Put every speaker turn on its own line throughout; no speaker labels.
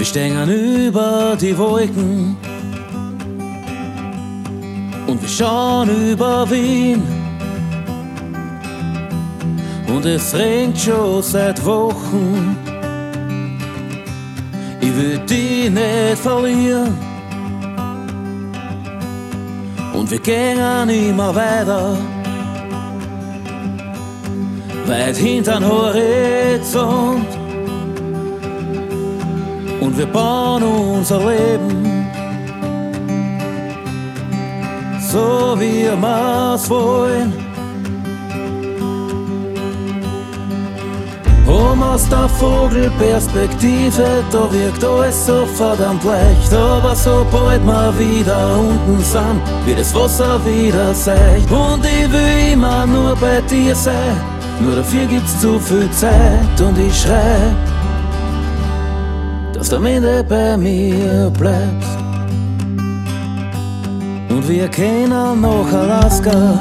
Wir stehen über die Wolken und wir schauen über Wien. Und es regnet schon seit Wochen. Ich will die nicht verlieren. Und wir gehen immer weiter, weit hinter'n Horizont. Und wir bauen unser Leben, so wie wir's wollen. Aus der Vogelperspektive, da wirkt alles so verdammt leicht. Aber sobald wir wieder unten sind, wird das Wasser wieder seicht. Und ich will immer nur bei dir sein, nur dafür gibt's zu viel Zeit. Und ich schrei, dass du am Ende bei mir bleibst. Und wir gehen nach Alaska,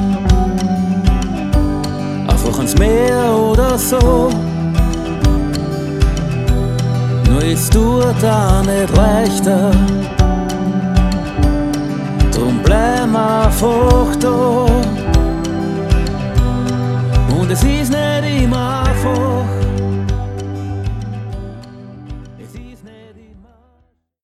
einfach ans Meer oder so. Nur es tut auch nicht leichter, drum bleib einfach da.